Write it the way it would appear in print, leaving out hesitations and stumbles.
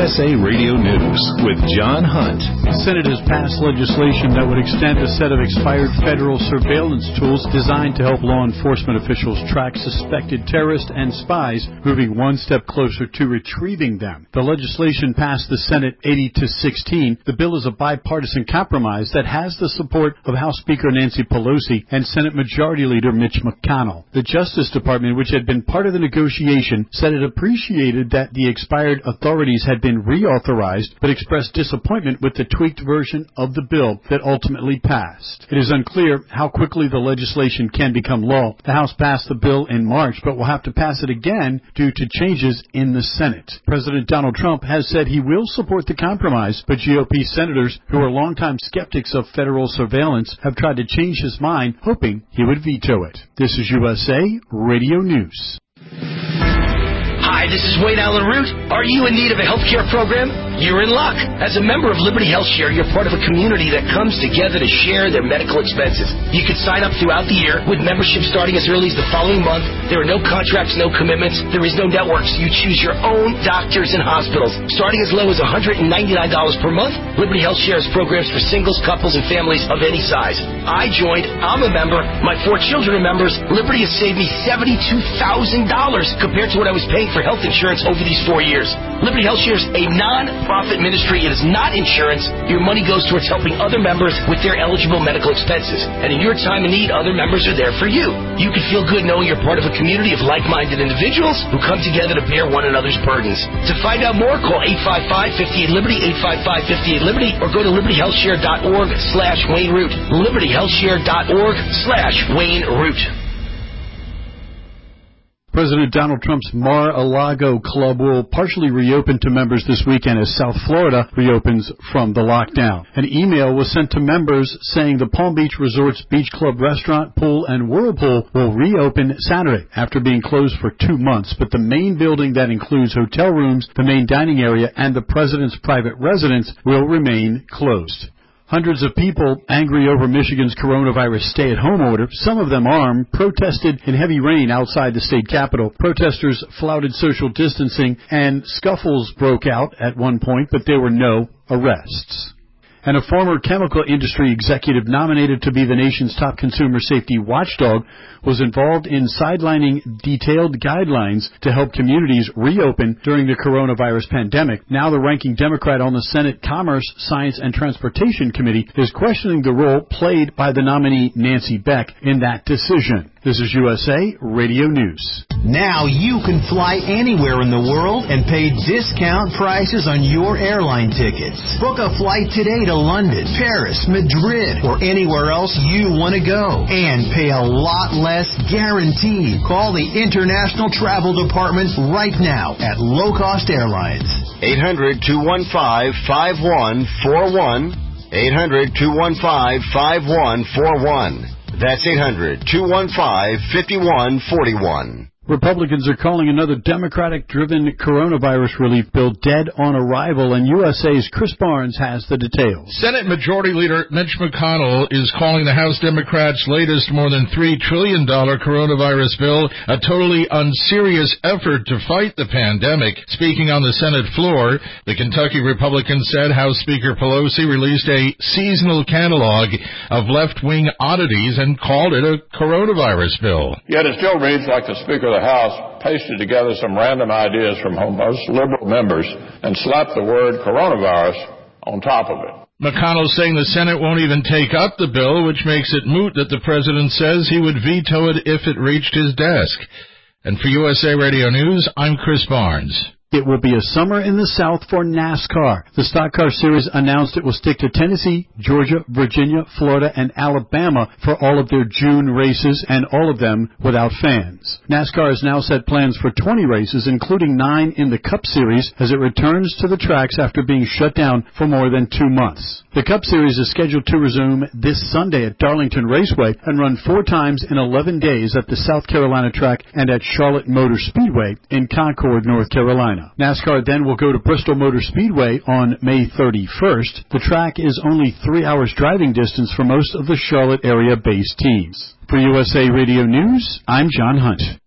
USA Radio News with John Hunt. The Senate has passed legislation that would extend a set of expired federal surveillance tools designed to help law enforcement officials track suspected terrorists and spies, moving one step closer to retrieving them. The legislation passed the Senate 80-16. The bill is a bipartisan compromise that has the support of House Speaker Nancy Pelosi and Senate Majority Leader Mitch McConnell. The Justice Department, which had been part of the negotiation, said it appreciated that the expired authorities had been reauthorized, but expressed disappointment with the tweaked version of the bill that ultimately passed. It is unclear how quickly the legislation can become law. The House passed the bill in March, but will have to pass it again due to changes in the Senate. President Donald Trump has said he will support the compromise, but GOP senators who are longtime skeptics of federal surveillance have tried to change his mind, hoping he would veto it. This is USA Radio News. Hi, this is Wayne Allen Root. Are you in need of a health care program? You're in luck. As a member of Liberty Health Share, you're part of a community that comes together to share their medical expenses. You can sign up throughout the year with membership starting as early as the following month. There are no contracts, no commitments. There is no network, so you choose your own doctors and hospitals. Starting as low as $199 per month, Liberty Health Share has programs for singles, couples, and families of any size. I joined. I'm a member. My 4 children are members. Liberty has saved me $72,000 compared to what I was paying for health insurance over these 4 years. Liberty Health Share is a non-profit ministry. It is not insurance. Your money goes towards helping other members with their eligible medical expenses. And in your time of need, other members are there for you. You can feel good knowing you're part of a community of like-minded individuals who come together to bear one another's burdens. To find out more, call 855-58-LIBERTY, 855-58-LIBERTY, or go to libertyhealthshare.org/Wayne Root. libertyhealthshare.org/Wayne Root. President Donald Trump's Mar-a-Lago Club will partially reopen to members this weekend as South Florida reopens from the lockdown. An email was sent to members saying the Palm Beach Resort's Beach Club restaurant, pool, and whirlpool will reopen Saturday after being closed for 2 months, but the main building that includes hotel rooms, the main dining area, and the president's private residence will remain closed. Hundreds of people, angry over Michigan's coronavirus stay-at-home order, some of them armed, protested in heavy rain outside the state capitol. Protesters flouted social distancing, and scuffles broke out at one point, but there were no arrests. And a former chemical industry executive nominated to be the nation's top consumer safety watchdog was involved in sidelining detailed guidelines to help communities reopen during the coronavirus pandemic. Now the ranking Democrat on the Senate Commerce, Science, and Transportation Committee is questioning the role played by the nominee Nancy Beck in that decision. This is USA Radio News. Now you can fly anywhere in the world and pay discount prices on your airline tickets. Book a flight today to London, Paris, Madrid, or anywhere else you want to go and pay a lot less guaranteed. Call the International Travel Department right now at Low Cost Airlines. 800-215-5141. 800-215-5141. That's 800-215-5141. Republicans are calling another Democratic-driven coronavirus relief bill dead on arrival, and USA's Chris Barnes has the details. Senate Majority Leader Mitch McConnell is calling the House Democrats' latest more than $3 trillion coronavirus bill a totally unserious effort to fight the pandemic. Speaking on the Senate floor, the Kentucky Republican said House Speaker Pelosi released a seasonal catalog of left-wing oddities and called it a coronavirus bill. Yet it still reads like the Speaker of the House pasted together some random ideas from most liberal members and slapped the word coronavirus on top of it. McConnell saying the Senate won't even take up the bill, which makes it moot that the president says he would veto it if it reached his desk. And for USA Radio News, I'm Chris Barnes. It will be a summer in the South for NASCAR. The Stock Car Series announced it will stick to Tennessee, Georgia, Virginia, Florida, and Alabama for all of their June races, and all of them without fans. NASCAR has now set plans for 20 races, including 9 in the Cup Series, as it returns to the tracks after being shut down for more than 2 months. The Cup Series is scheduled to resume this Sunday at Darlington Raceway and run 4 times in 11 days at the South Carolina track and at Charlotte Motor Speedway in Concord, North Carolina. NASCAR then will go to Bristol Motor Speedway on May 31st. The track is only 3 hours driving distance for most of the Charlotte area-based teams. For USA Radio News, I'm John Hunt.